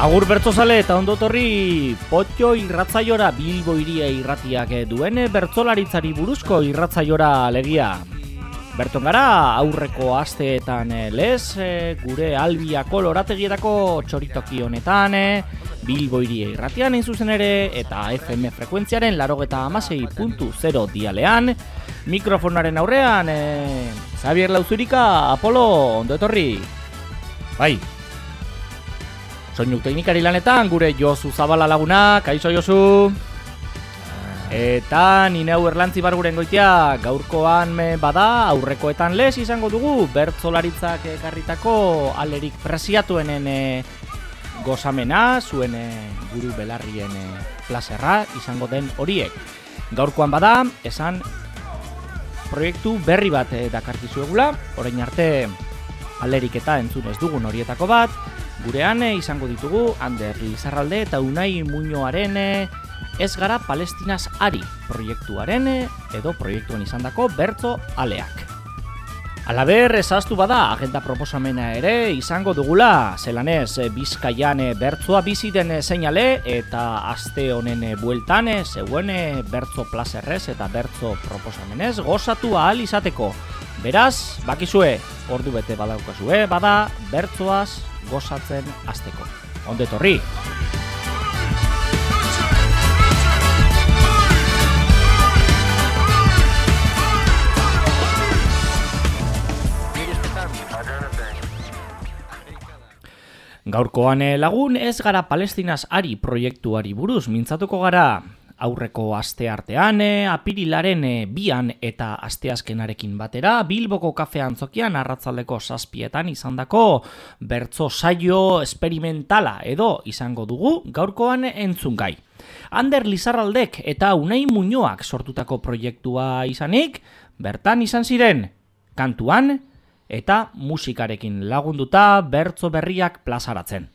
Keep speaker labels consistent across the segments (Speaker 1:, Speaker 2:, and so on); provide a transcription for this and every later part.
Speaker 1: Agur bertzozale eta ondotorri Potio irratzaiora Bilbo iria irratiak duen bertzolaritzari buruzko irratzaiora alegia. Berton gara aurreko asteetan lez, gure Albiako lorategietako txoritoki honetan, Bilbo iria irratian hain zuzen ere, eta FM frekuentziaren 96.0 dialean, mikrofonaren aurrean, Xabier Lauzurika, Apolo, ondo etorri. Bai. Soinu teknikari lanetan, gure Josu Zabala laguna, kaixo Josu. Eta nine hau erlantzi barguren goitia, gaurkoan bada, aurrekoetan lez izango dugu, bertzolaritzak ekarritako alerik presiatuenen gozamena, zuen guru belarrien plazerra izango den horiek. Gaurkoan bada, esan proiektu berri bat dakarkizuegula, orain arte alerik eta entzun ez dugun horietako bat, gurean izango ditugu Ander Lizarralde eta Unai Muñoaren Ez gara Palestinaz ari proiektuaren edo proiektuan izandako bertzo aleak. Halaber, ezaztu bada agenda proposamena ere izango dugula, zelanez Bizkaian bertzoa bizi den seinale eta aste honen bueltan zeuen bertzo plazerrez eta bertzo proposamenez gozatu ahal izateko. Beraz, bakizue, ordu bete badaukazue, bada bertzoaz gozatzen hasteko. Ondo etorri! Gaurkoan lagun Ez gara Palestinaz ari proiektuari buruz mintzatuko gara. Aurreko aste artean, apirilaren 2an eta asteazkenarekin batera, Bilboko kafe antzokian arratzaldeko 7etan izandako bertzo saio esperimentala edo izango dugu gaurkoan entzungai. Ander Lizarraldek eta Unai Muñoak sortutako proiektua izanik, bertan izan ziren kantuan eta musikarekin lagunduta bertzo berriak plazaratzen.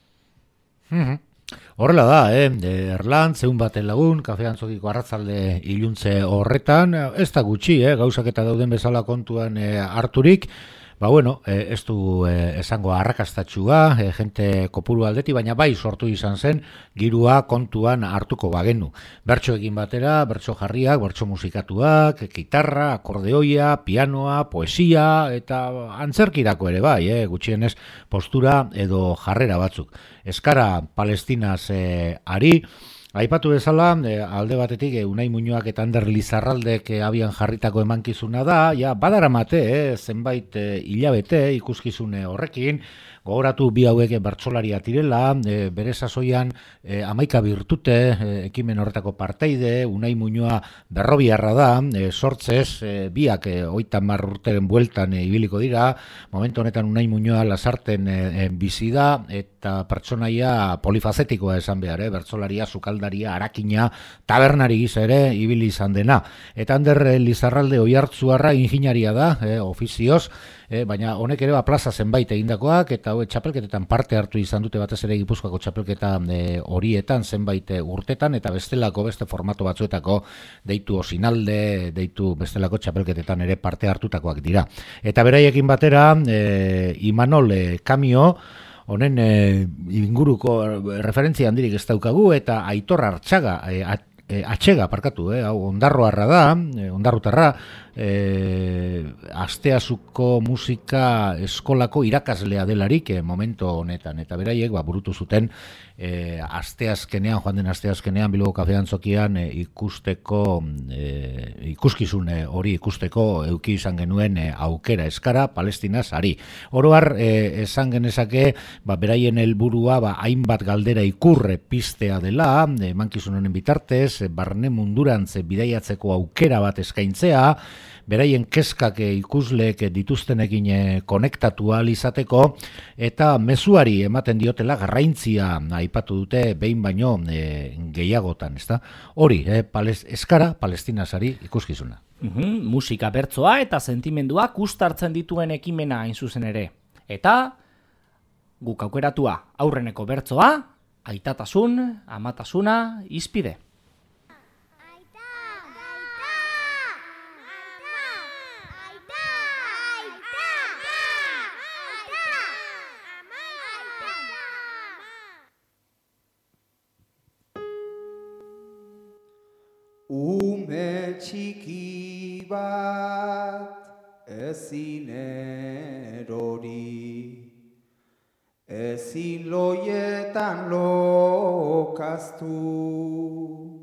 Speaker 2: Horrela da, Erlan, zeun baten lagun, kafean zokiko arratzalde iluntze horretan, ez da gutxi, gauzak eta dauden bezala kontuan harturik, ez du esango arrakastatxua, jente kopuru aldeti, baina bai sortu izan zen, girua kontuan hartuko bagenu. Bertso egin batera, bertso jarriak, bertso musikatuak, gitarra, akordeoia, pianoa, poesia, eta antzerkirako ere bai, gutxienez postura edo jarrera batzuk. Ez gara Palestinaz ari, aipatu bezala, alde batetik Unai Muñoak eta Ander Lizarraldek abian jarritako emankizuna da, badaramate, zenbait hilabete ikuskizune horrekin, gogoratu bi hauek bertsolaria direla, bere sasoian 11 birtute ekimen horretako parteide, Unai Muñoa berrobiarra da, sortzez, biak 30 urteren bueltan ibiliko dira, momentu honetan Unai Muñoa Lasarten bizi da, eta pertsonaia polifazetikoa esan behar, bertsolaria, sukaldaria, arakina, tabernari giza ere, ibili izan dena. Eta Ander Lizarralde Oiartzuarra ingeniaria da, ofizioz, baina honek ere plaza zenbait egindakoak, eta txapelketetan parte hartu izan dute batez ere Gipuzkoako txapelketa horietan zenbait urtetan, eta beste formato batzuetako deitu Osinalde, deitu bestelako txapelketetan ere parte hartutakoak dira. Eta beraiekin batera, Imanol Kamio, honen inguruko referentzia handirik ez daukagu, eta Aitor Atxega, hau ondarroarra da, ondarrutarra, Asteazuko musika eskolako irakaslea delarik momentu honetan, eta beraiek burutu zuten asteazkenean, joan den asteazkenean Bilboko kafean zokian ikuskizun hori ikusteko euki izan genuen aukera eskara Palestinaz ari. Oroar esan genezake beraien helburua hainbat galdera ikurre pistea dela, emankizun honen bitartez, barne mundurantz bidaiatzeko aukera bat eskaintzea, beraien kezkak ikusleek dituztenekin konektatu ahal izateko, eta mezuari ematen diotela garrantzia aipatu dute behin baino gehiagotan, ezta? Hori, eskara Palestinazari ikuskizuna.
Speaker 1: Musika bertzoa eta sentimenduak uztartzen dituen ekimena hain zuzen ere. Eta guk aukeratua aurreneko bertzoa, aitatasun, amatasuna, izpide.
Speaker 3: Ume txiki bat ezin erori, ezin loietan lokaztu.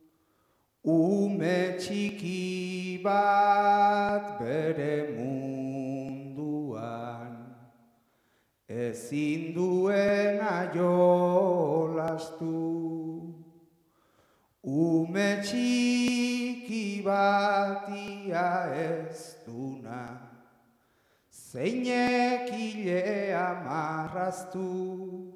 Speaker 3: Ume txiki bat bere munduan, ezin duena jolastu. Ume txiki bat ia ez duna, zeinek ilea marraztu.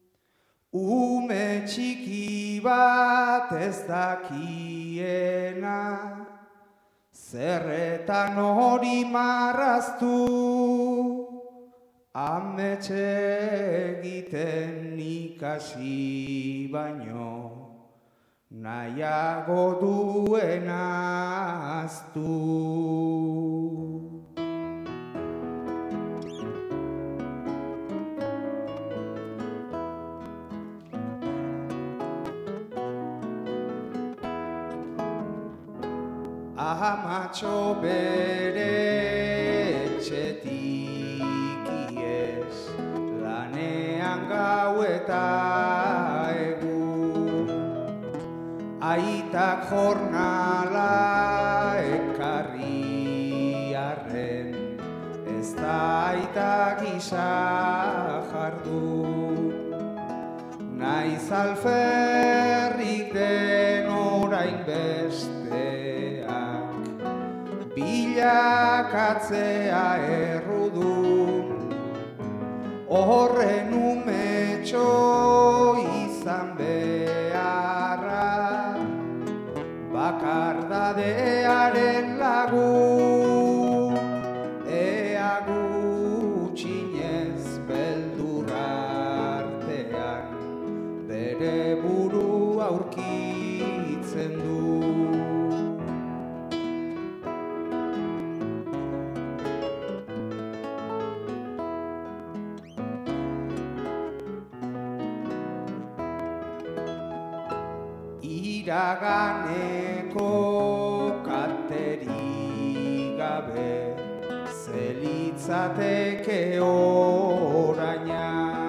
Speaker 3: Ume txiki bat ez dakiena, zerretan hori marraztu. Ametxe egiten ikasi baino, nahiago duen ahaztu. Amatxo bere etxetik iez, lanean gau eta egun. Aitak jornala ekarri arren, ez da aitak isa jardun. Naiz alferrik den orain besteak, bilakatzea errudun. Horren umetxo izan beharra, bakardadearen lagun. Ea gutxinez beldur artean, bere buru aurkitzen du. Iraganeko katerik gabe, zelitzateke oraina.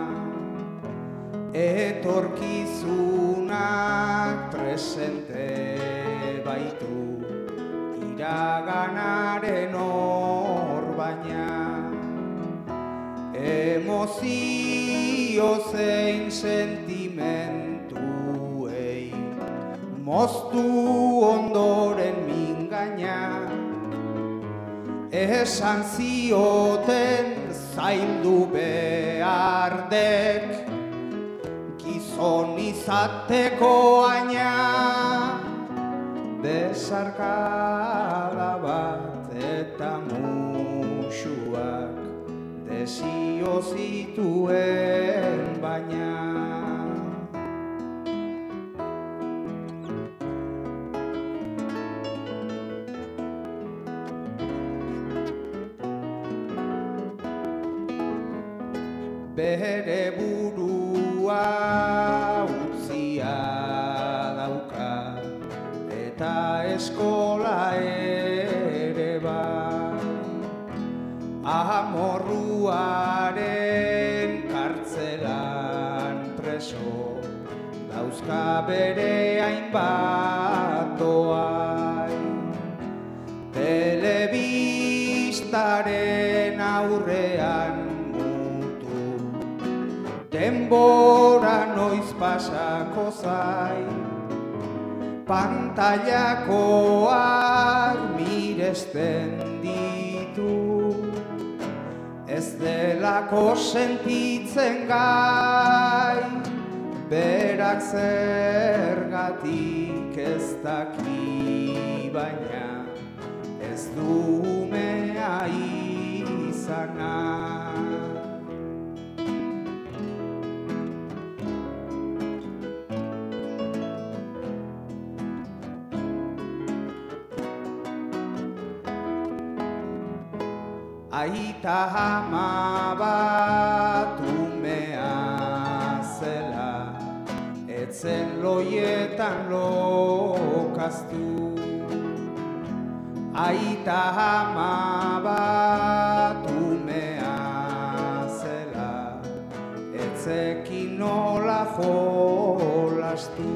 Speaker 3: Etorkizunak presente baitu, iraganaren hor baina. Emozio zein sentimentuei moztu ondoren mingaina. Esan zioten zaildu behar dek, gizon izateko aina. Besarkada bat eta musuak desio zituen baina. Bere burua utzia dauka, eta eskola ere bai. Amorruaren kartzelan preso, dauzka bere hainbat oai. Telebistaren aurrean denbora noiz pasako zai, pantailakoak miresten ditu, ez delako sentitzen gai, berak zergatik ez daki baina, ez du umea izana. Aita ama bat umea zela, etzen loietan loka. jokaztu. Aita ama bat umea zela, etzekin nola jolastu.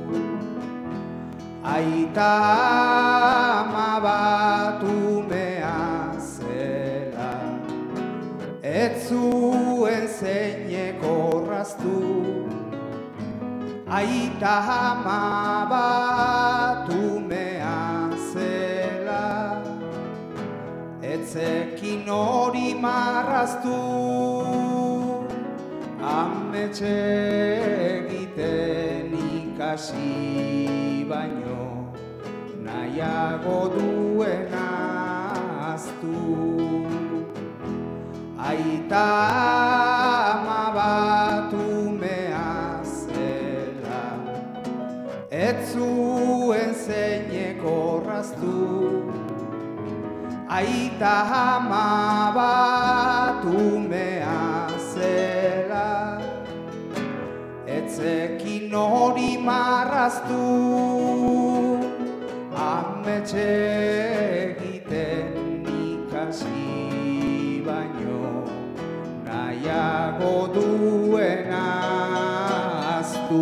Speaker 3: Aita ama bat umea zela, ez zuen zeinek orraztu. Aita ama bat umea zela, etzekin hori marraztu. Ametxe egiten ikasi baino, nahiago duen ahaztu. Aita ama bat umea zela, ez zuen zeinek orraztu. Aita ama bat umea zela, etzekin hori marraztu. Ametxe egiten ikasi baino, nahiago duen ahaztu.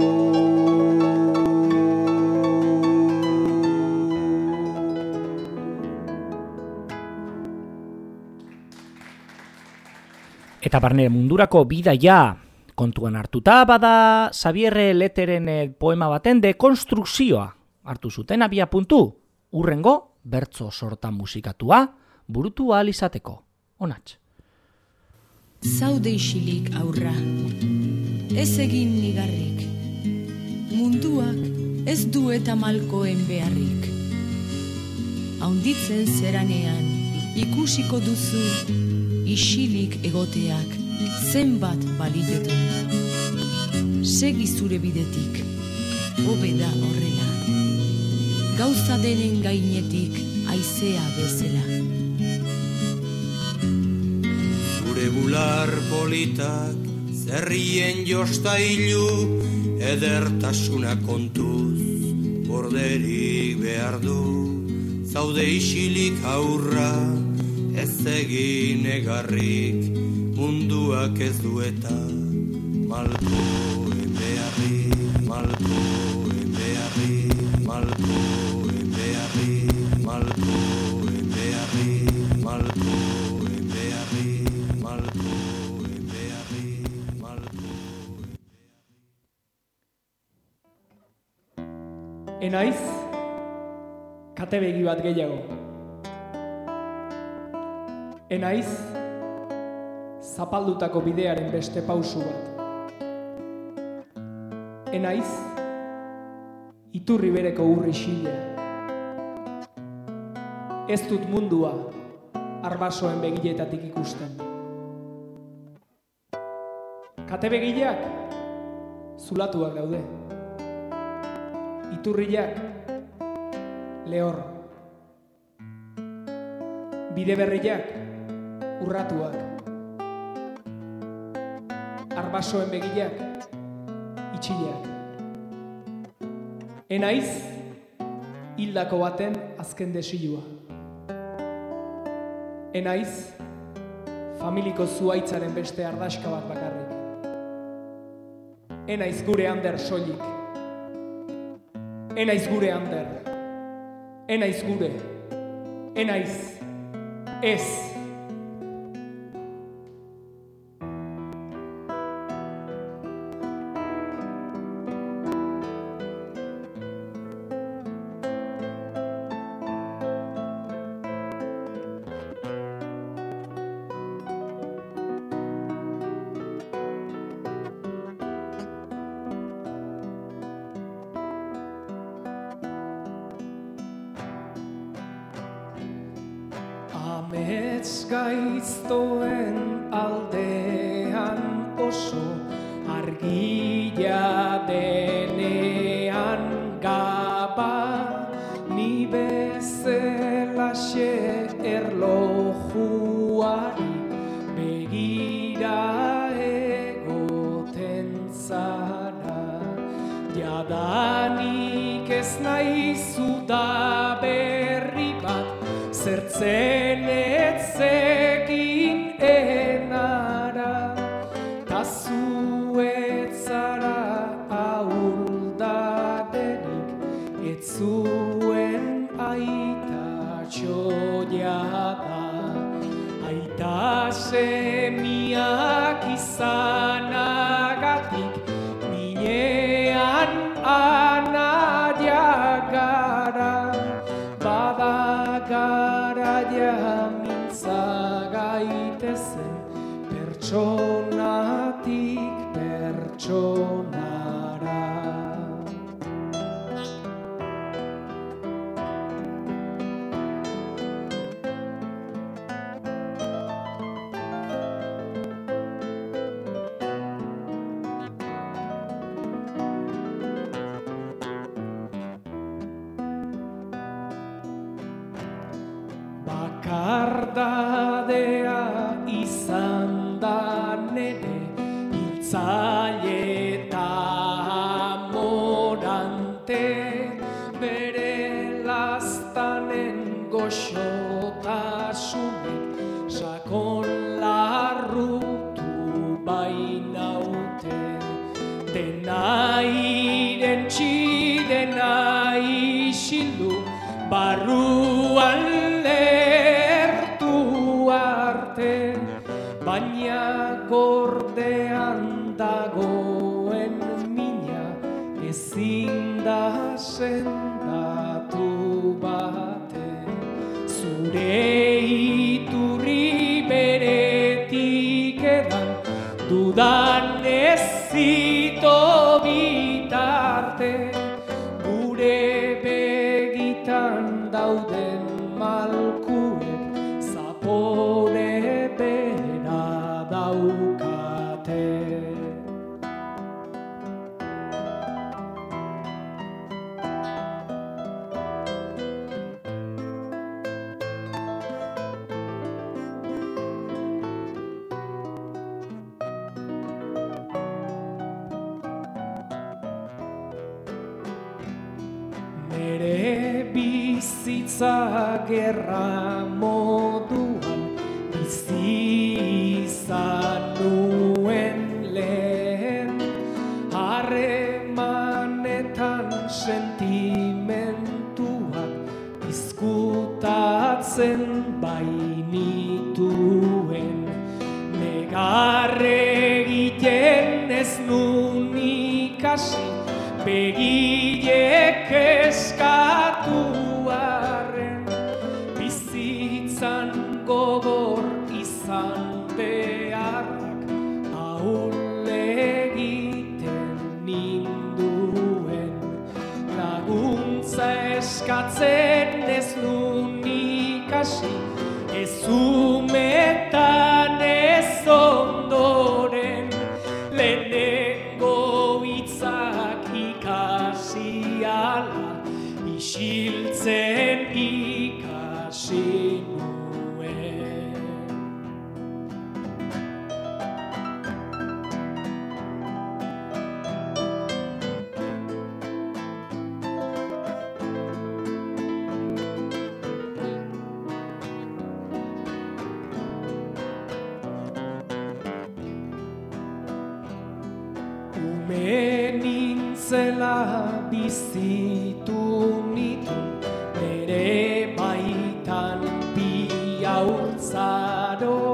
Speaker 1: Eta barne mundurako bidaia kontuan hartuta bada Xavier Leteren poema baten dekonstrukzioa hartu zuten abia puntu, urrengo bertso sorta musikatua burutu ahal izateko. Onats.
Speaker 4: Zaude isilik aurra, ez egin nigarrik, munduak ez du eta malkoen beharrik. Haunditzen zeranean ikusiko duzu isilik egoteak zenbat balioten. Segi zure bidetik, hobe da horrela, gauza denen gainetik haizea bezala.
Speaker 5: Zure bular politak zerrien jostailu, edertasuna kontuz borderik behar du. Zaude isilik aurra, ez egin egarrik, munduak ez dueta malkoen beharrik, malkoen beharrik, malkoen beharrik, malkoen beharrik, malkoen beharrik, malkoen beharrik, malkoen.
Speaker 6: Enaiz, kate begi bat gehiago. Enaiz, zapaldutako bidearen beste pausu bat. Enaiz, iturri bereko urri xila. Ez dut mundua arbasoen begiletatik ikusten. Kate begileak zulatuak daude. Iturriak lehor. Bide berriak urratuak. Arbasoen begileak itxileak. Enaiz, hildako baten azken desilua. Enaiz, familiko zuaitzaren beste ardaska bat bakarrik. Enaiz gure Ander soilik. Enaiz gure Ander. Enaiz gure. Enaiz ez. Amets gaiztoen aldean oso argia denean gaba, ni bezelaxe erlojuari begira egoten zara. Jadanik ez zaizu da berri bat, zertzen etzegin enara, ta zuetzara ahuldadenik, etzuen aita txoiada. Aita semiak izanagatik, minean anaia gara, bada garaia mintza gaitezen, pertsonatik pertsonara. Bakardadea izan da nere, hiltzaile eta amorante, bere laztanen goxotasunek sakon larrutu bainaute. Dena irentsi, dena isildu, barruan lertu arte, baina gordean dagoen mina ezin da sendatu bate. Zure iturri beretik edan, dudan ezito bitarte, gure begitan dauden malkuek zapore bera daukate. Nere bizitza gerra moduan bizi izan nuen lehen, harremanetan sentimentuak izkutatzen bainituen, negar egiten ez nun ikasi, begilek eskatu arren, bizitzan gogor izan beharrak ahul egiten ninduen, laguntza eskatzen ez nun ikasi, ez umetan ez ondoren, lehenengo hitzak ikasi ala, isiltzen ikasi nuen. Ume nintzela bizitu nituen, nere baitan bi haurtzaro,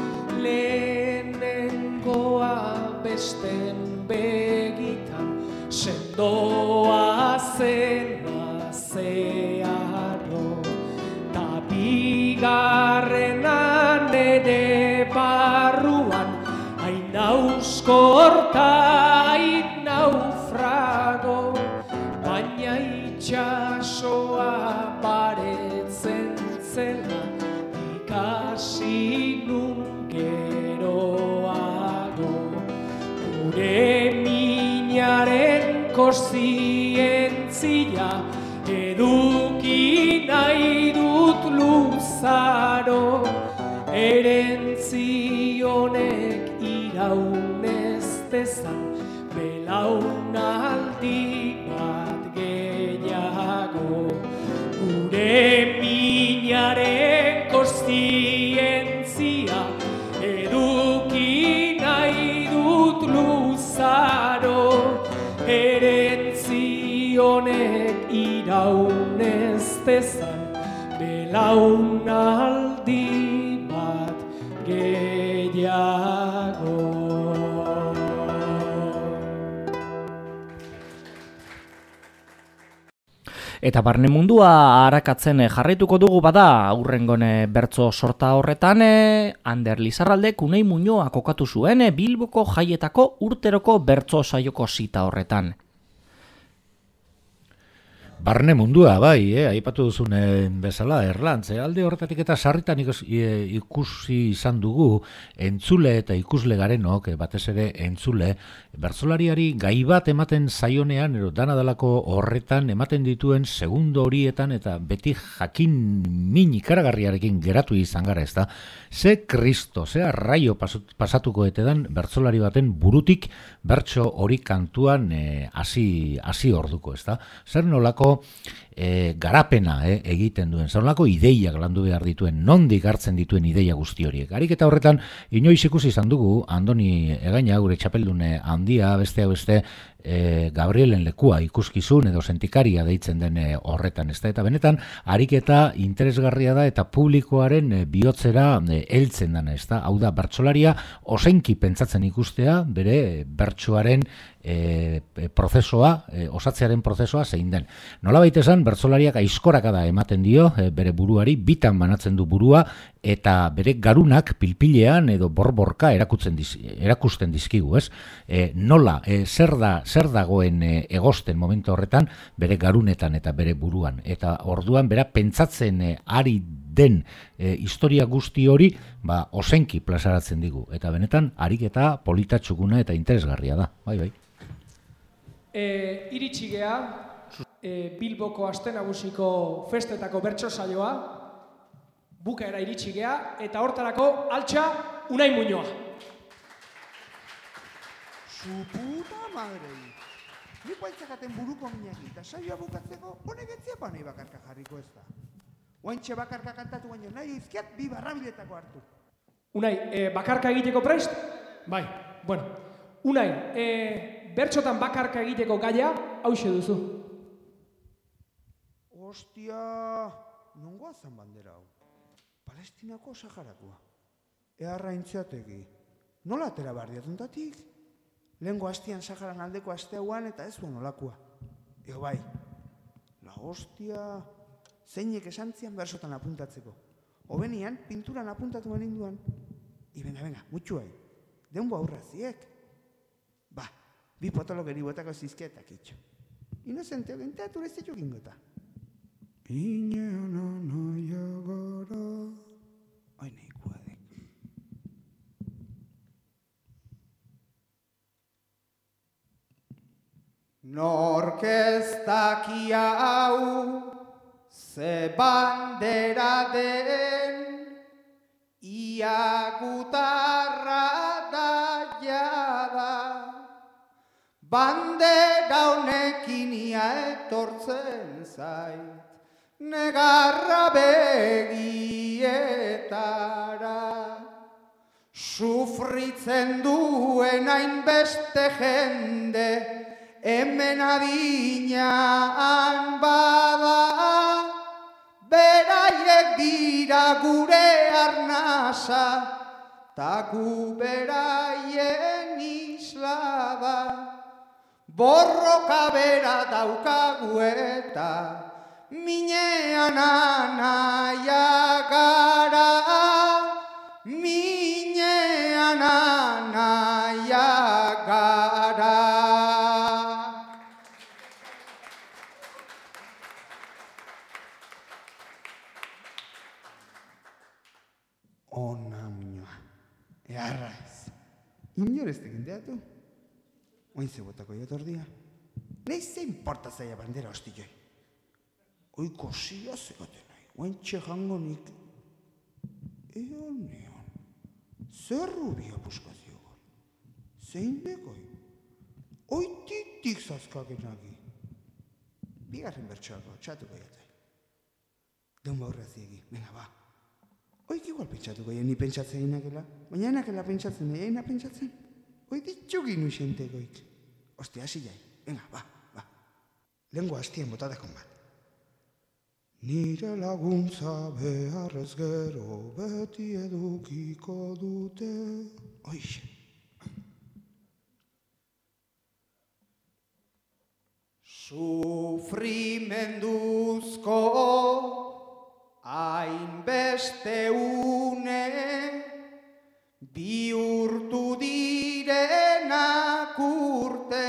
Speaker 6: lehenengoa besten begitan, sendoa zena zeharo, ta bigarrena nere barruan, hain auskorta hain naufrago, baina itxasoa baretzen zela, ikasi nun geroago. Gure minaren kontzientzia eduki nahi dut luzaro, erentzionek iraunez dezan belaunaldi bat gehiago. Minaren kontzientzia eduki nahi dut luzaro, erentzi honek iraunez dezan belaunaldi bat gehiago.
Speaker 1: Eta barne mundua arakatzen jarraituko dugu bada aurrengon bertso sorta horretan Ander Lizarraldek Unai Muñoa kokatu zuen Bilboko Jaietako urteroko bertso saioko zita horretan.
Speaker 2: Barne mundua, bai, aipatu duzun bezala, Erlantz, alde horretatik eta sarritan ikusi izan dugu entzule eta ikusle garenok, batez ere entzule, bertsolariari gai bat ematen zaionean, dana dalako horretan ematen dituen segundo horietan eta beti jakin min ikaragarriarekin geratu izan gara, ez da? Ze kristo, ze arraio pasatuko etedan bertsolari baten burutik bertso hori kantuan hasi orduko, ez da? Zer nolako garapena egiten duen, zaunlako ideiak landu behar dituen, nondik hartzen dituen ideia guzti horiek. Ariketa horretan, inoiz ikusi izan dugu, Andoni Egaina, gure txapeldune handia, beste Gabrielen lekua ikuskizun edo sentikaria deitzen den horretan, ez da? Eta benetan, ariketa interesgarria da eta publikoaren bihotzera heltzen dana, ez da? Hau da, bertsolaria osenki pentsatzen ikustea, bere bertsoaren prozesua, osatzearen prozesua zein den. Nolabait esan, bertsolariak aizkorakada ematen dio bere buruari, bitan banatzen du burua, eta bere garunak pilpilean edo borborka erakusten dizkigu, ez? Nola, zer dagoen egosten momentu horretan bere garunetan eta bere buruan. Eta orduan bera pentsatzen ari den historia guzti hori osenki plazaratzen digu. Eta benetan, ariketa polita txukuna eta interesgarria da. Bai.
Speaker 6: Iritsi gea, Bilboko Aste Nagusiko festetako bertso saioa, bukaera iritsi gea, eta hortarako altxa Unai Muñoa.
Speaker 3: Su puta madre. Ni paintzakaten buruko minaki, eta saioa bukatzeko, honek etziepa nahi bakarka jarriko ez da. Oaintxe bakarka kantatu baino, nahi izkiat bi barrabiletako hartu.
Speaker 6: Unai, bakarka egiteko prest? Bai, bueno. Unai, bertsotan bakarka egiteko gaia, hauxe duzu.
Speaker 3: Ostia, nongoa zan bandera hau? Palestinako Saharakoa. Eharra intziategi. Nola atera behar diatuntatik? Lehengo hastian Saharan aldeko aste hauan eta ez zuen olakoa. Ego bai, la hostia, zeinek esantzian bersotan apuntatzeko. Obenian, pinturan apuntatu beninduan. Venga, mutxuai, deungo aurraziek. Bi potolo geri botako zizketak itxo. Inozenteo genteatu ez etxo gingota. Ineana naia gara. Oine ikuadek. Nork ez daki hau, ze bandera den, ia gutarra da jada. Bandera honekin ia etortzen zait, negarra begietara. Sufritzen duen hainbeste jende, hemen adinean bada. Beraiek dira gure arnasa, ta gu beraien isla da. Borroka bera daukagu eta minean anaia gara, minean anaia gara. Ona Muñoa, eharra ez. Inorez tegindeatu. Oin zebotako jotordia. Nei ze importa zaila bandera hostilloi. Oiko zia zegoten nahi. Oin txejango nik. Eon. Zer rubia puskazio gor. Zein dekoi. Oititik zazkagenagi. Bigarren bertsoako txatuko jatai. Deun baurreziegi, venga, ba. Oik igual pentsatuko ni pentsatzen inakela, baina enakela pentsatzen, ena pentsatzen. Hoi ditxugin uixentekoik. Ostia, hasi jai, venga, ba. Lengua hastien botatekon bat. Nire laguntza beharrez gero beti edukiko dute. Oixe. Sufrimenduzko hainbeste une bihurtu direnak urte,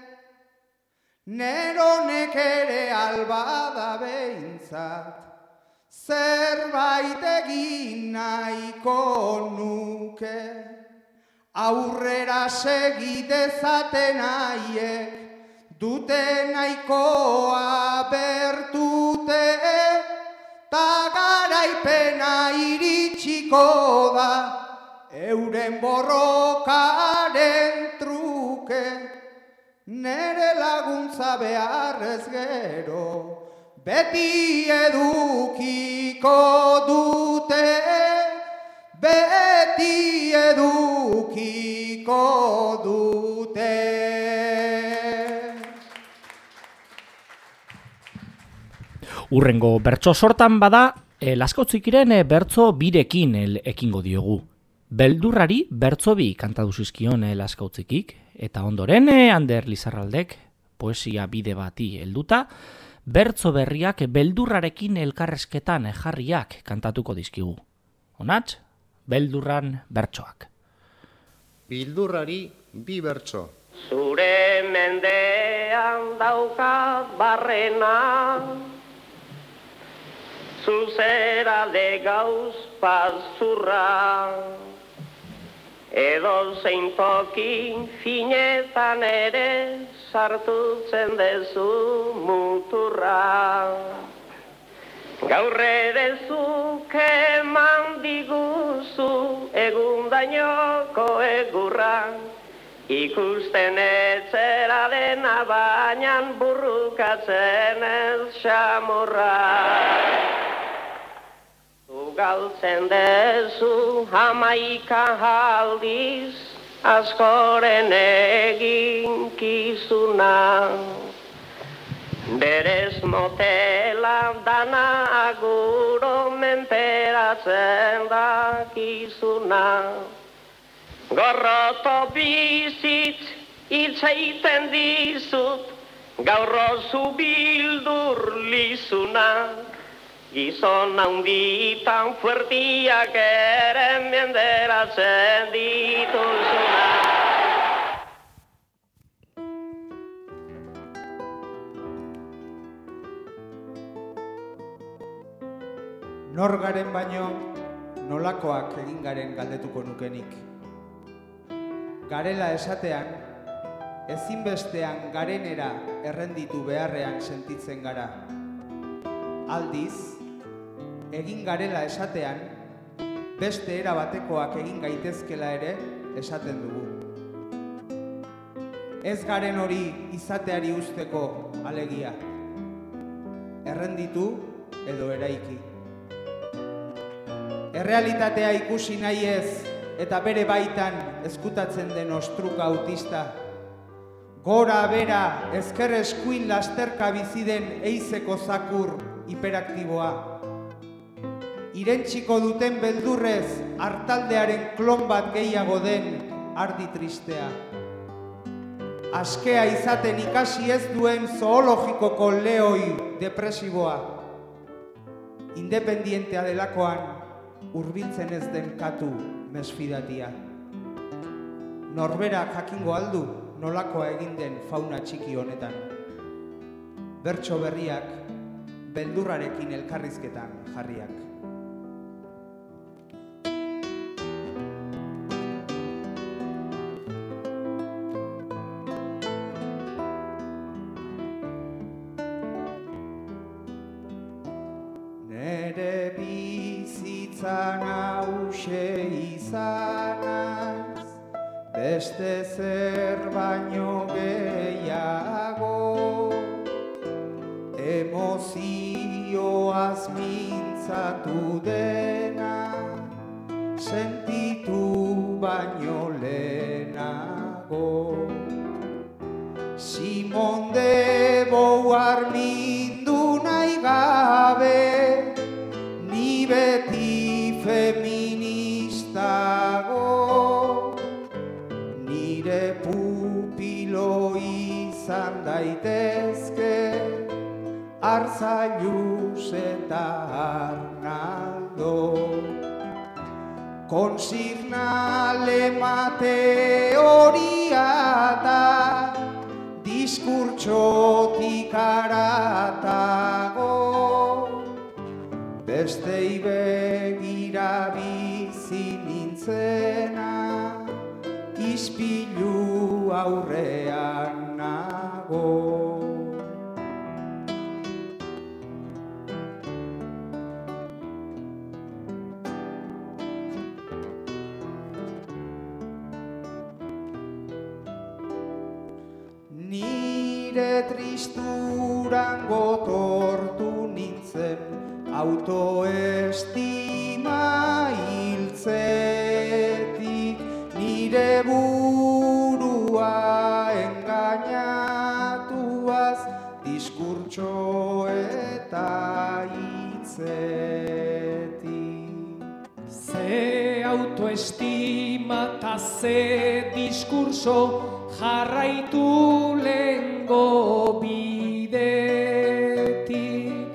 Speaker 3: neronek ere albada behintzat zerbait egin nahiko nuke, aurrera segidezaten haiek dute nahikoa bertute, ta garaipena iritsiko da euren borrokaren truke, nere laguntza beharrez gero beti edukiko dute, beti edukiko dute.
Speaker 1: Urrengo bertso sortan bada, Laskautzikiren bertso birekin ekingo diogu. Beldurrari bertso bi kantatu zizkion Laskautzikik, eta ondoren Ander Lizarraldek poesia bide bati helduta, bertso berriak beldurrarekin elkarrezketan jarriak kantatuko dizkigu. Honatz, beldurran bertsoak.
Speaker 7: Beldurrari bi bertso.
Speaker 8: Zure mendean daukat barrena, zuzera de gauz pazurra, edo zein toki finetan ere sartutzen dezu muturra. Gaur ere zuk eman diguzu egundainoko egurra, ikusten etzera dena bainan burrukatzen ez xamurra. Galtzen dezu 11 aldiz askoren eginkizuna, berez motela dana aguro menperatzen dakizuna. Gorroto bizitz itzaiten dizut, gaurrozu bildur lizuna, gizon handitan fuertiak ere menderatzen dituzuna.
Speaker 3: Nor garen baino, nolakoak egin garen galdetuko nukenik. Garela esatean, ezinbestean garenera errenditu beharrean sentitzen gara. Aldiz, egin garela esatean, beste era batekoak egin gaitezkela ere esaten dugu. Ez garen hori izateari usteko alegia. Errenditu edo eraiki. Errealitatea ikusi nahi ez eta bere baitan ezkutatzen den ostruka autista, gora bera ezker eskuin lasterka bizi den eizeko zakur hiperaktiboa, irentsiko duten beldurrez hartaldearen klon bat gehiago den ardi tristea, askea izaten ikasi ez duen zoologikoko leoi depresiboa, independientea delakoan hurbiltzen ez den katu mesfidatia. Norberak jakingo aldu nolakoa egin den fauna txiki honetan. Bertso berriak beldurrarekin elkarrizketan jarriak. Nere bizitzan hauxe izanaz, beste zer baino gehiago, emozioaz mintzatu dena, sentitu baino lehenago. Simon de Beauvoir mindu nahi gabe, ni beti feministago, nire pupilo izan daitezke, Arzallus eta Arnaldo. Konsignale teoria da, diskurtsotik haratago, bestei begira bizi nintzena, ispilu aurrean nago. Nire tristuran gotortu nintzen, autoestima hiltzetik, nire burua engainatuaz, diskurtso eta hitzetik.
Speaker 6: Ze autoestima eta ze diskurso jarraitu lehengo bidetik,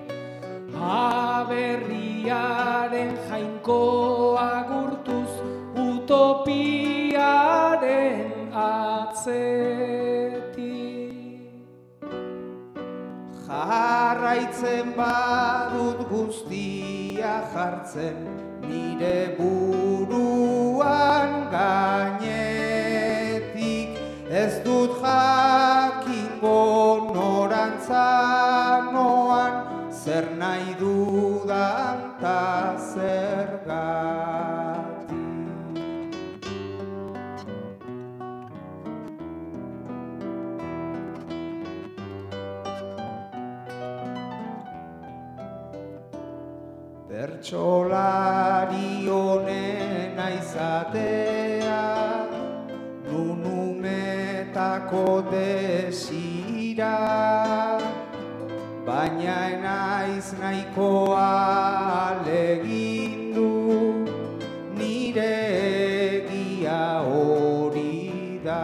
Speaker 6: aberriaren jainkoa gurtuz, utopiaren atzetik. Jarraitzen badut guztia jartzen, nire buruan gainetik, ez dut jakingo norantzanoan, zer nahi dudan ta zergatik. Bertsolari honena izatea, nunumetako desira, baina enaiz nahikoa alegindu, nire egia hori da.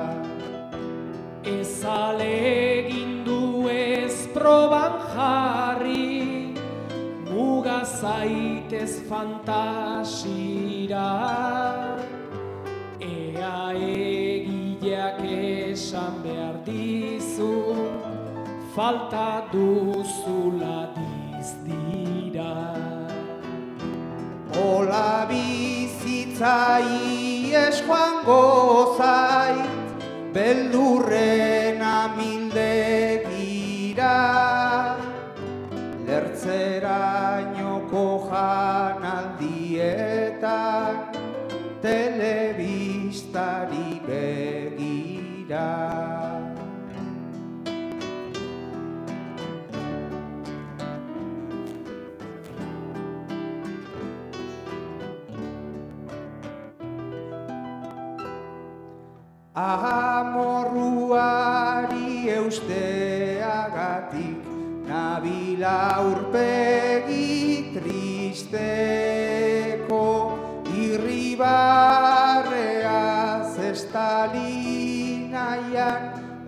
Speaker 6: Ez alegindu ez proban jarri, muga zaitez fantasira, ea egileak esan behar dizu, falta duzula dizdira. Ola bizitzai joango zait, beldurren amildegira, lertzerainoko janaldietan, telebistari begira. Amorruari eusteagatik, nabila aurpegi tristeko, irribarreaz estalinaia,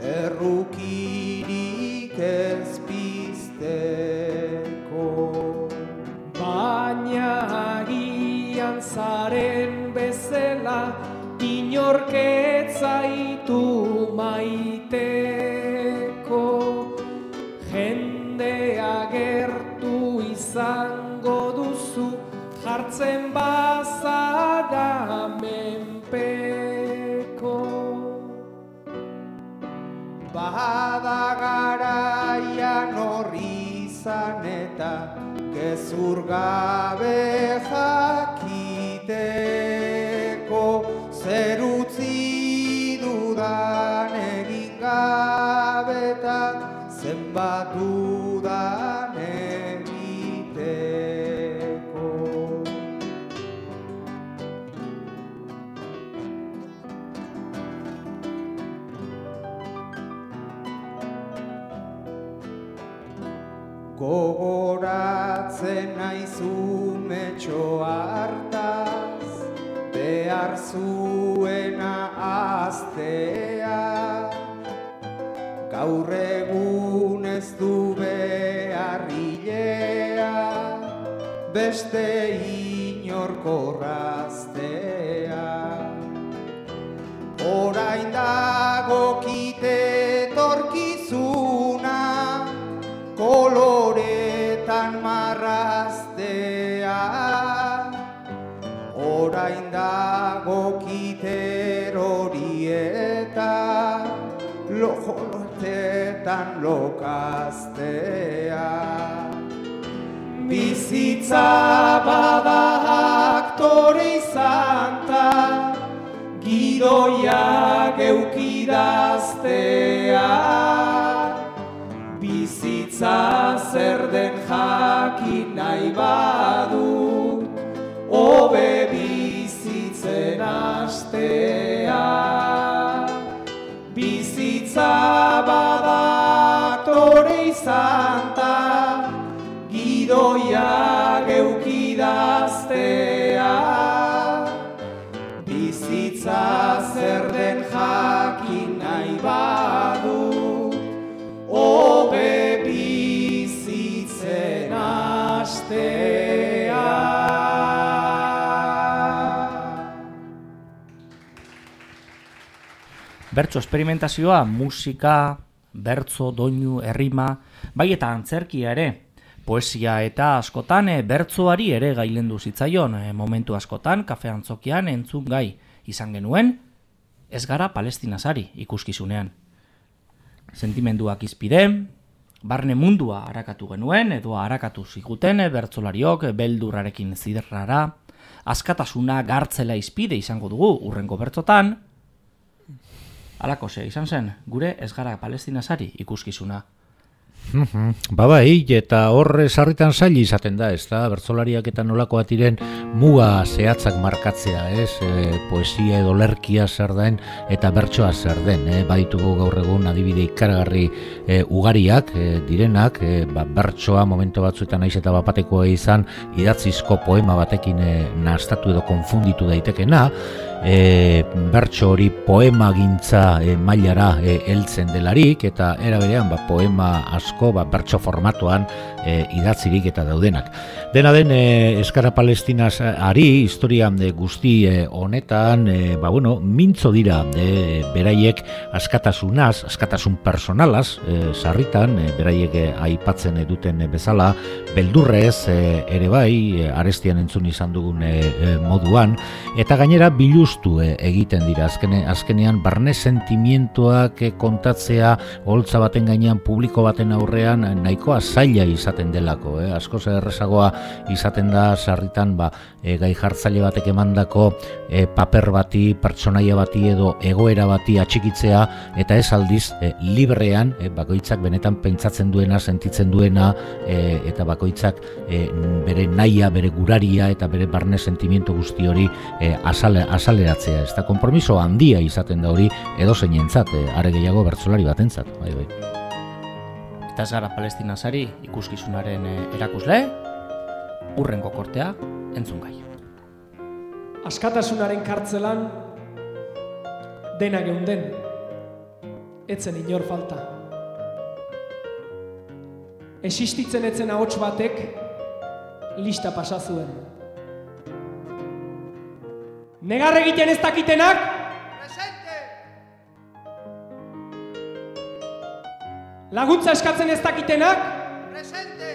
Speaker 6: errukirik ez pizteko. Baina agian zaren bezala, inork ez zaitu maiteko, jendea gertu izango duzu, jartzen bazara menpeko. Bada garaian horri izan eta gezur gabe jakiteko, zer utzi dudan egin gabetan, zenbat dudan
Speaker 3: Gogoratzen naizu metxo hartaz, behar zuena aztea. Gaur egun ez du behar hilea, beste inorkorraztea. Orain dago kite torkizuna, koloretan marraztea. Orain dago kiter horieta, lojolotetan lokaztea. Bizitza bada aktore izanta, gidoia geukidaztea. Bizitza zer den jakin nahi badut, hobe bizitzen hastea. Bizitza bada aktore izanta, gidoia geukidaztea. Bizitza zer den jakin nahi badut, hobe bizitzen hastea.
Speaker 1: Bertso esperimentazioa, musika, bertso, doinu, errima, bai eta antzerkia ere. Poesia eta askotan bertsoari ere gailendu zitzaion, momentu askotan kafe antzokian entzun gai izan genuen, ez gara palestinasari ikuskizunean. Sentimenduak izpide, barne mundua harakatu genuen, edo harakatu ziguten bertsolariok beldurrarekin ziderrara, askatasuna gartzela izpide izango dugu urrengo bertsotan. Alakose izan zen, gure ez gara palestinasari ikuskizuna.
Speaker 2: Bai, eta hor sarritan zaila izaten da, ez da, bertsolariak eta nolakoak diren muga zehatzak markatzea, ez, poesia edo lerkia zer den eta bertsoa zer den, baditugu gaur egun adibide ikaragarri ugariak direnak, bertsoa momentu batzuetan naiz eta bapatekoa izan idatzizko poema batekin nahastatu edo konfunditu daitekena, bertso hori poema gintza mailara heltzen delarik, eta era berean poema asko bertso formatuan idatzirik eta daudenak. Dena den Euskara Palestinaz ari historian guzti honetan mintzo dira beraiek askatasunaz, askatasun personalaz sarritan, beraiek aipatzen duten bezala, beldurrez ere bai, arestian entzun izan dugun moduan, eta gainera biluztu egiten dira. Azkenean barne sentimientoak kontatzea holtza baten gainean publiko baten aurrean nahikoa zaila izaten delako, askoz errezagoa izaten da sarritan gai jartzaile batek emandako paper bati, pertsonaia bati edo egoera bati atxikitzea, eta ez aldiz librean bakoitzak benetan pentsatzen duena, sentitzen duena, eta bakoitzak bere naia, bere guraria eta bere barne sentimiento guzti hori azaleratzea. Ez da konpromiso handia izaten da hori edozeinentzat, are gehiago bertsolari batentzat. Bai.
Speaker 1: Eta ez gara palestinasari ikuskizunaren erakusle, urrengo kortea entzun gai.
Speaker 6: Askatasunaren kartzelan dena geunden, etzen inor falta. Existitzen etzen ahots batek lista pasa zuen. Negar egiten ez dakitenak, presente! Laguntza eskatzen ez dakitenak, presente!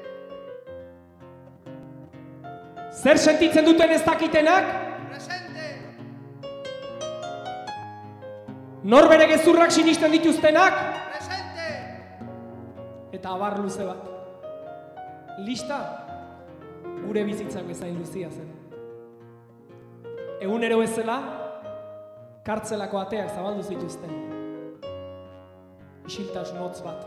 Speaker 6: Zer sentitzen duten ez dakitenak, presente! Norbere gezurrak sinisten dituztenak, presente! Eta abar luze bat. Lista gure bizitzak bezain luzia zen. Egunero bezala, kartzelako ateak zabaldu zituzten. Isiltasun hotz bat.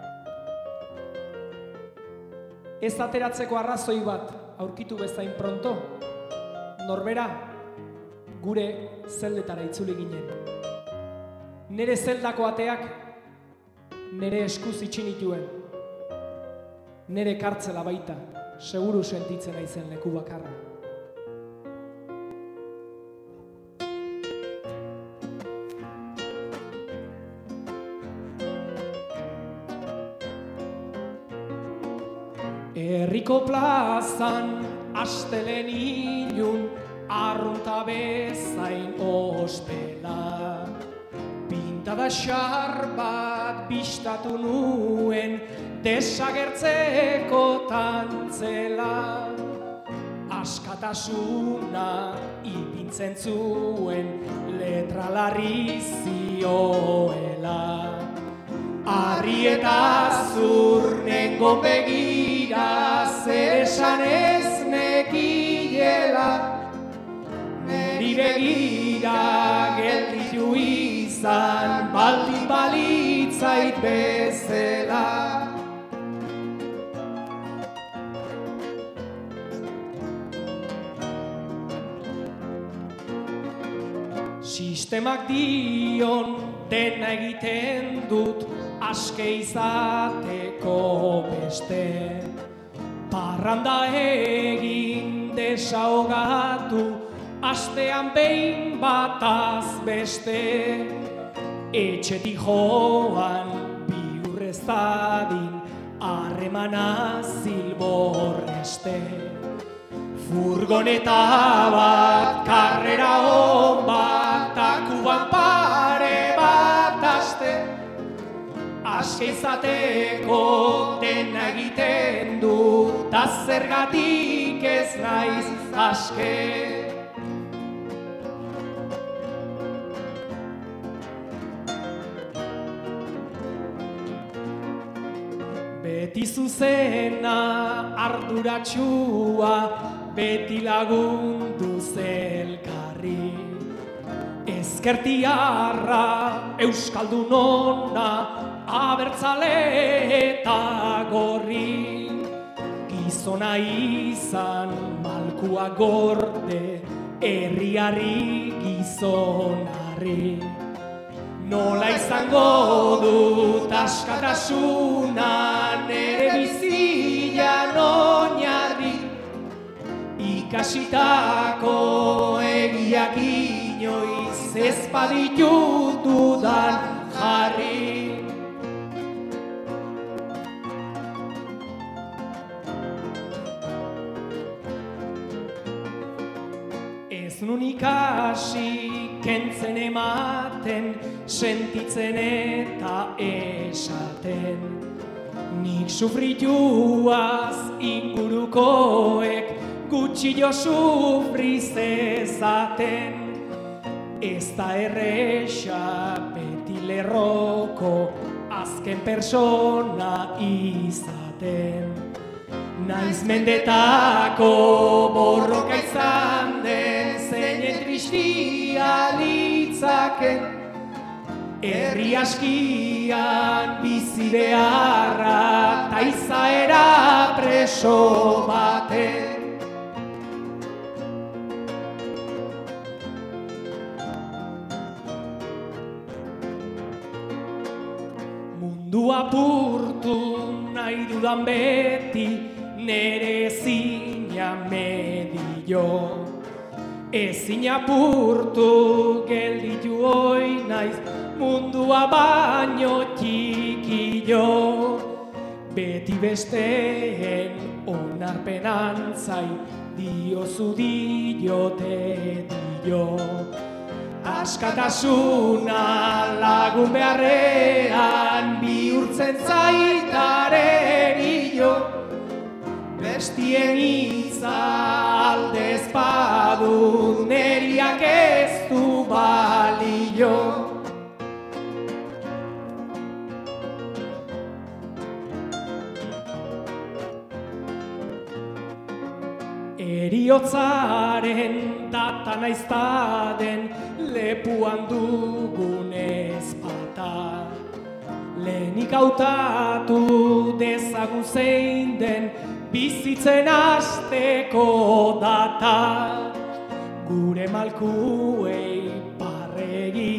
Speaker 6: Ez ateratzeko arrazoi bat aurkitu bezain pronto, norbera gure zeldetara itzuli ginen. Nere zeldako ateak nere eskuz itxin nituen. nere kartzela baita, seguru sentitzen naizen leku bakarra. Herriko plazan, astelen ilun, arrunta bezain ospela. Pintada xar bat bistatu nuen, desagertzeko tantzela. Askatasuna ipintzen zuen, letra larri zioela. Arri eta zur nengo begira, zer esan ez nekiela. Neri begira gelditu izan, baldin balitzait bezala. Sistemak dion dena egiten dut, aske izateko beste. Parranda egin desahogatu, astean behin bataz beste. Etxetik joan bihurrez dadin, harremana zilborreste. Furgoneta bat, karrera hon bat, takuban pare bat aste. Aske izateko dena egiten dut, ta zergatik ez naiz aske. Beti zuzena, arduratsua, beti lagundu zelkarri. Ezkertiarra, euskaldun ona, abertzale eta gorri. Gizona izan, malkua gorde, herriari gizonarri. Nola izango dut askatasuna, nere bizian oinarri. Ikasitako egiak inoiz ez baditut dudan jarri. Ez nun ikasi kentzen ematen, sentitzen eta esaten. Nik sufrituaz ingurukoek gutxi jo sufri zezaten. Ez da erresa beti lerroko azken persona izaten. Naiz mendetako borroka izan den, zeinen tristia litzaken. Herri askian bizi beharra, ta izaera preso baten. Mundu apurtu nahi dudan beti, nere ezina medio. Ezin apurtu gelditu hoi naiz, mundua baino txikio. Beti besteen onarpenan zai, diozu diote dio. Askatasuna lagun beharrean bihurtzen zaitaren hilo. Bestien hitza aldez badu, neriak ez du balio. Heriotzaren data naiztaden, lepuan dugun ezpata. Lehenik hautatu dezagun zein den, bizitzen hasteko data. Gure malkuei barre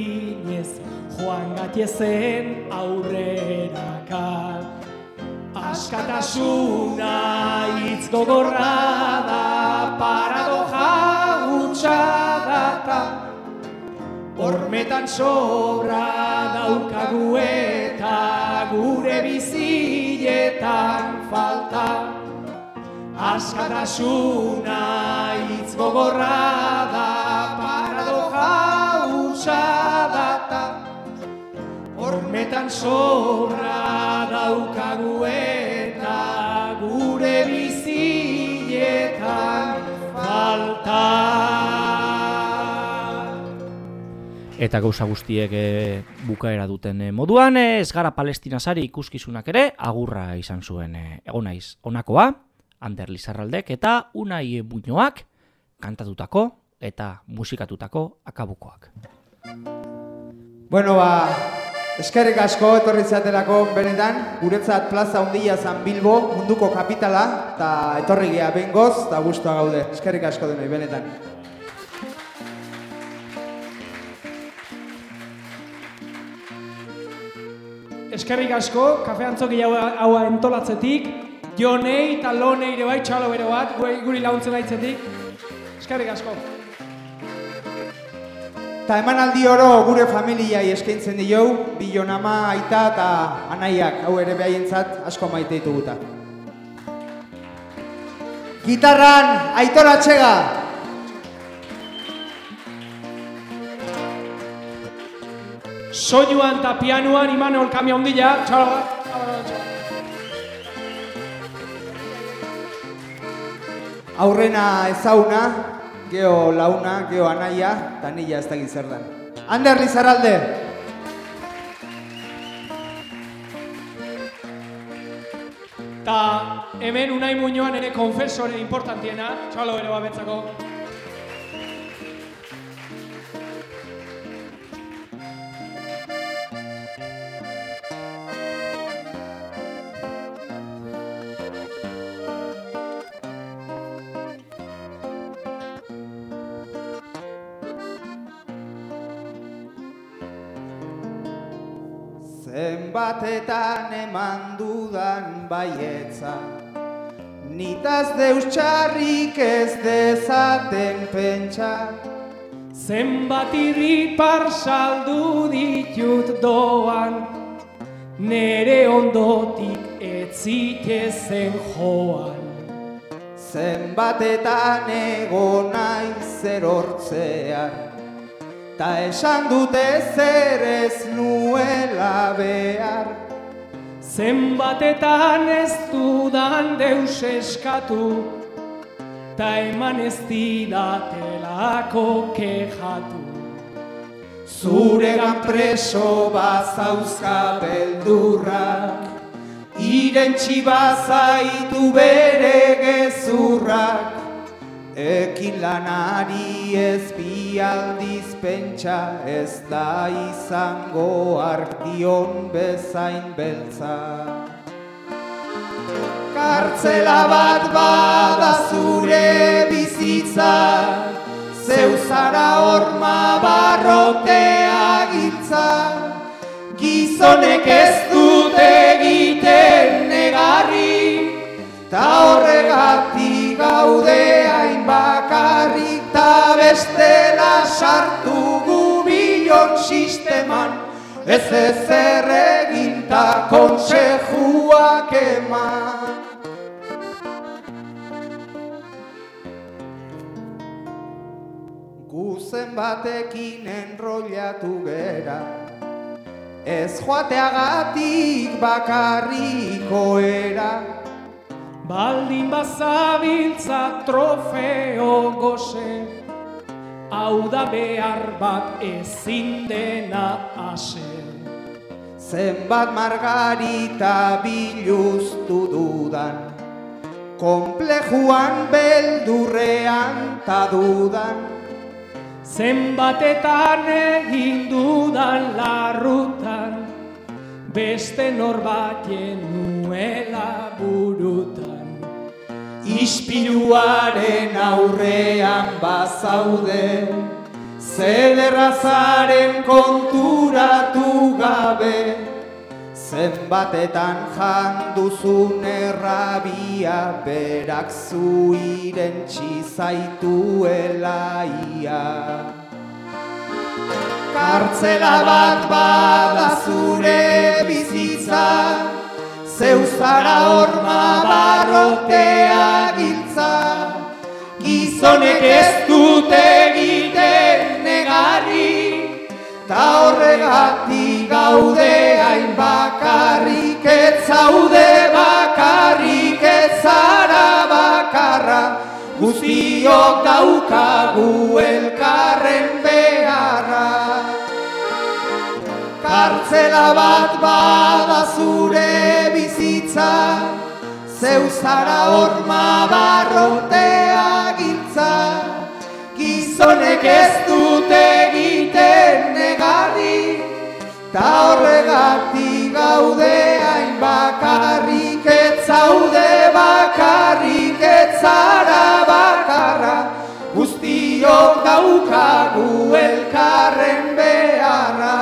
Speaker 6: eginez, joan gatiezen aurreraka. Askatasuna hitz gogorra da, paradoja hutsa data. Hormetan sobra daukagu eta gure bizietan falta. Askatasuna hitz gogorra da, paradoja hutsa data. Hormetan sobra daukagu eta gure bizietan falta.
Speaker 1: Eta gauza guztiek bukaera duten moduan, ez gara palestinasari ikuskizunak ere, agurra izan zuen egon naiz honakoa, Ander Lizarraldek eta Unai Muñoak kantatutako eta musikatutako akabukoak.
Speaker 9: Bueno, eskerrik asko etorri zatelako benetan, guretzat plaza handia zan Bilbo, munduko kapitala, eta etorri gea behingoz, eta gustua gaude. Eskerrik asko denoi, benetan.
Speaker 6: Eskerrik asko, kafe antzoki haua entolatzetik, jonei eta lonei ere bai, txalo bere bat, guri laguntzen daitzetik. Eskerrik asko.
Speaker 9: Eta emanaldi oro gure familiai eskaintzen diou, Bilon ama, aita eta anaiak, hau ere behaientzat asko maite dituguta. Gitarran, Aitor Atxega!
Speaker 6: Soinuan eta pianuan Imanol Kamia Ondila, txalo.
Speaker 9: Aurrena ezauna, geho launa, geho anaia, eta nila ez dakit zer den. Ander Lizarralde!
Speaker 6: Ta hemen Unai Muñoan ere konfesore importantiena, txalo bere babetzako.
Speaker 9: Zenbatetan eman dudan baietza, nitaz deus txarrik ez dezaten pentsa.
Speaker 6: Zenbat irripar saldu ditut doan, nere ondotik etzitezen joan.
Speaker 9: Zenbatetan egon naiz erortzean, ta esan dute zer ez nuela behar.
Speaker 6: Zenbatetan ez dudan deus eskatu, ta eman ez didatelako kejatu.
Speaker 9: Zuregan preso bazauzka beldurrak, irentsi bazaitu bere gezurrak. Ekin lanari ez bi aldiz pentsa, ez da izango ardion bezain beltza. Kartzela bat bada zure bizitza, zeu zara horma barrotea giltza. Gizonek ez dute egiten negarri, ta horregatik gaude hain bakarrik, ta bestela sartu gu Bilon sisteman, ez ezer egin ta kontsejuak eman. Guzen batekin enrollatu gera, ez joateagatik bakarriko era.
Speaker 6: Baldin bazabiltza trofeo goze, hau da behar bat ezin dena ase.
Speaker 9: Zenbat margarita biluztu dudan, konplejuan beldurrean ta dudan.
Speaker 6: Zenbatetan egin dudan larrutan, beste norbaten nuela burutan. Ispiluaren aurrean bazaude, zederrazaren konturatu gabe.
Speaker 9: zenbatetan janduzun errabia, berak zu irentsi zaituela ia. Kartzela bat bada zure bizitza, zeu zara horma barrotea giltza, gizonek ez dute egiten negarri, ta horregatik gaude hain bakarrik, ez zaude bakarrik, ez zara bakarra, guztiok daukagu elkarren beharra. Kartzela bat bada zure bizitza, zeu zara horma barrotea giltza, gizonek ez dute egiten negarri, ta horregatik gaude hain bakarrik, ez zaude bakarrik, ez zara bakarra, guztiok daukagu elkarren beharra.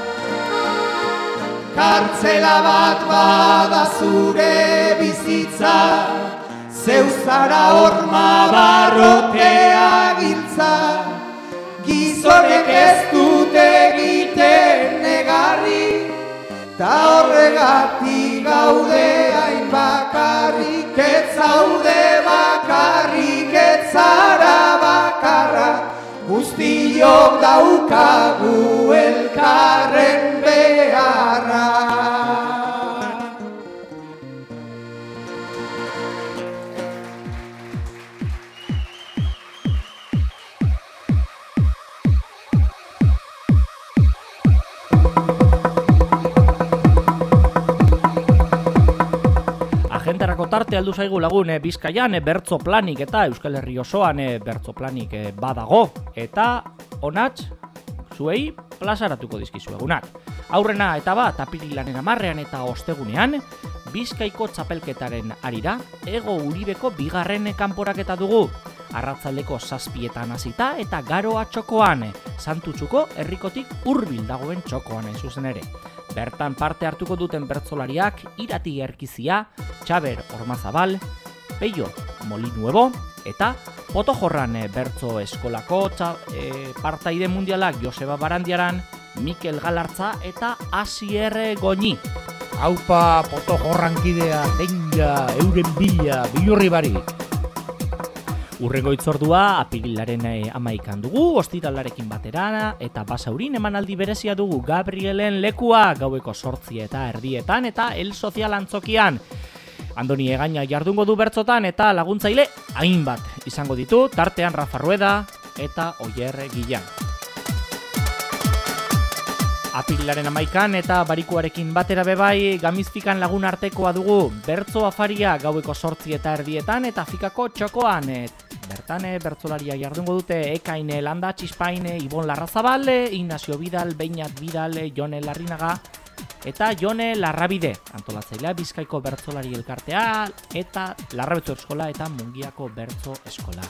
Speaker 9: Kartzela bat bada zure bizitza, zeu zara horma barrotea giltza, gizonek ez dute egiten negarri, ta horregatik gaude hain bakarrik, ez zaude bakarrik, ez zara bakarra, guztiok daukagu elkarren beharra.
Speaker 1: Agendarako tarte aldu zaigu lagun Bizkaian bertso planik eta Euskal Herri osoan bertso planik badago eta onats zuei plazaratuko dizkizu egunak. Aurrena eta bat apirilaren 10ean eta ostegunean Bizkaiko txapelketaren arira Ego Uribeko bigarren kanporaketa dugu. Arratzaldeko 7etan hasita eta garoa txokoan, Santutxuko herrikotik hurbil dagoen txokoan hain zuzen ere. Bertan parte hartuko duten bertsolariak Irati Erkizia, Txaber Ormazabal, Peio Molinuebo eta Potojorran bertso eskolako partaide mundialak Joseba Barandiaran, Mikel Galartza eta Asier Goñi.
Speaker 2: Aupa Potojorran kidea, tenga, euren bila, bilurri barik.
Speaker 1: Urrengo hitzordua apirilaren 11an dugu, ostiralarekin batera eta Basaurin emanaldi berezia dugu Gabrielen lekua gaueko 8:30 eta El Sozial antzokian. Andoni Egaña jardungo du bertzotan eta laguntzaile hainbat izango ditu, tartean Rafa Rueda eta Oier Gillan. Apirilaren 11an eta barikuarekin batera bebai Gamiztikan lagun artekoa dugu, bertzo afaria gaueko 8:30 eta Fikako txokoan. Bertan bertzolaria jardungo dute Ekain Landa, Txispain, Ibon Larrazabal, Ignacio Bidal, Beñat Bidal, Jone Larrinaga eta Jone Larrabide, antolatzailea Bizkaiko bertzolari elkartea eta Larrabetzu eskola eta Mungiako bertzo eskola.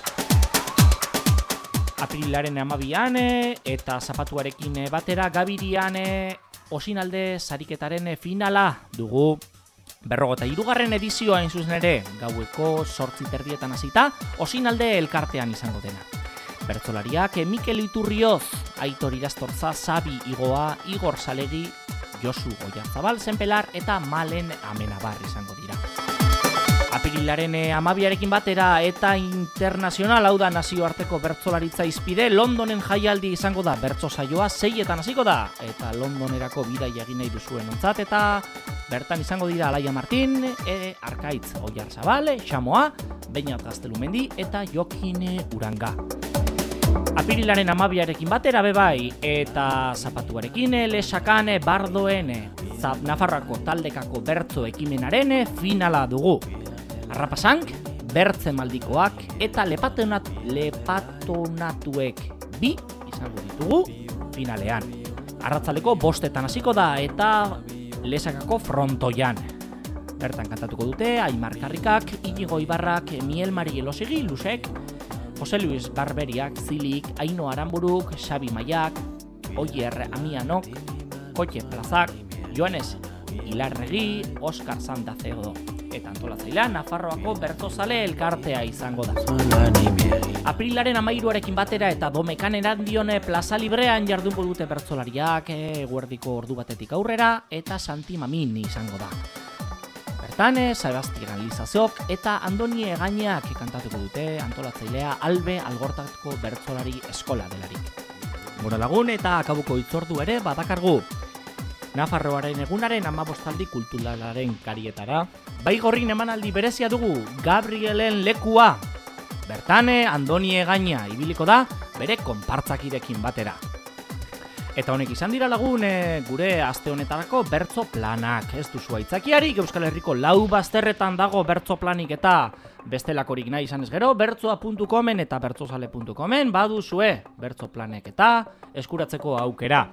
Speaker 1: Apirilaren 12an eta zapatuarekin batera Gabirian Osinalde sariketaren finala dugu. 53. edizioa hain zuzen ere, gaueko 8:30 hasita, Osinalde elkartean izango dena. Bertzolariak Mikel Iturrioz, Aitor Irastorza, Sabi Igoa, Igor Salegi, Josu Oiarzabal, Zenpelar eta Malen Amenabar izango dira. Apirilaren 12arekin batera eta internazional, hau da nazioarteko bertzolaritza izpide, Londonen jaialdi izango da, bertso saioa 6etan hasiko da, eta Londonerako bidaia egin nahi duzuen ontzat, eta bertan izango dira Alaia Martin, Arkaitz Oiarzabal, Xamoa, Beñat Gaztelumendi eta Jokin Uranga. Apirilaren 12arekin batera bebai eta zapatuarekin lesakan bardoen Nafarroako taldekako bertzo ekimenaren finala dugu. Arrapasank, bertze maldikoak eta lepatonatuek bi izango ditugu finalean. Arratzaleko 5etan hasiko da eta lesakako frontoian. Bertan kantatuko dute Aimar Karrikak, Inigo Ibarrak, Miel Mari Elosegi, Lusek, Jose Luis Barberiak, Zilik, Aino Aranburuk, Xabi Maiak, Oier Amianok, Koitxe Plazak, Joanes Ilarregi, Oskar Sandazego eta antolatzailea Nafarroako bertsozale elkartea izango da. Aprilaren 13arekin batera eta Domekan Erandione Plaza Librean jardungo dute bertsolariak eguerdiko ordu batetik aurrera eta Santi Mamin izango da. Bertan, Sebastian Lizazok eta Andoni Egainak kantatuko dute antolatzailea Albe Algortako bertsolari eskola delarik. Gora lagun eta akabuko hitzordu ere badakargu. Nafarroaren egunaren 15aldi kulturalaren karietara. Baigorrin emanaldi berezia dugu, Gabrielen lekua. Bertan, Andoni Egaina ibiliko da bere konpartzakidekin batera. Eta honek izan dira lagun gure aste honetarako bertso planak. Ez duzu aitzakiarik, Euskal Herriko 4 bazterretan dago bertso planik eta bestelakorik nahi izan ez gero, bertsoa.comen eta bertsozale.comen baduzue bertso planek eta eskuratzeko aukera.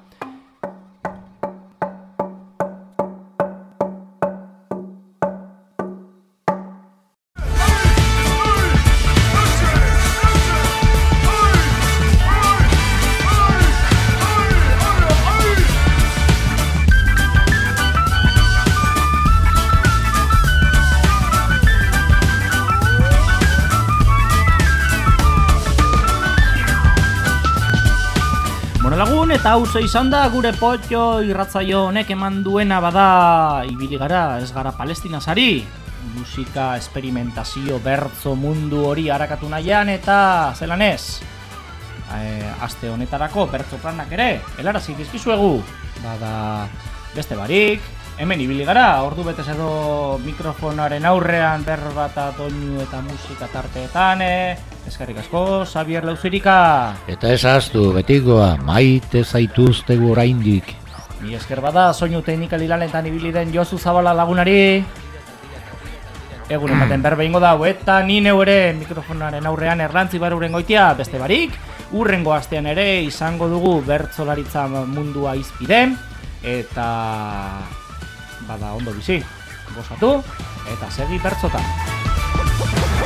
Speaker 1: Lagun eta hauze izan da gure potxo irratzaio honek eman duena bada ibili gara, ez gara palestinazari. Musika, esperimentazio, bertzo mundu hori harakatu nahian eta zelan ez. Aste honetarako bertzo planak ere, helarazi dizkizuegu. Bada beste barik, hemen ibili gara, ordu betez edo mikrofonaren aurrean berbata doinu eta musika tarteetan, eskerrik asko, Xabier Lauzirika.
Speaker 2: Eta ezaztu, betikoa, maite zaituztegu oraindik.
Speaker 1: Mi esker bada, soinu teknikali lanetan ibili den Josu Zabala lagunari. Egun ematen berbeingo dau, eta ni neu ere mikrofonaren aurrean Erlantzi Baruren goitia, beste barik. Urrengo astean ere izango dugu bertsolaritza mundua izpide. Eta bada ondo bizi, gozatu eta segi bertsotan.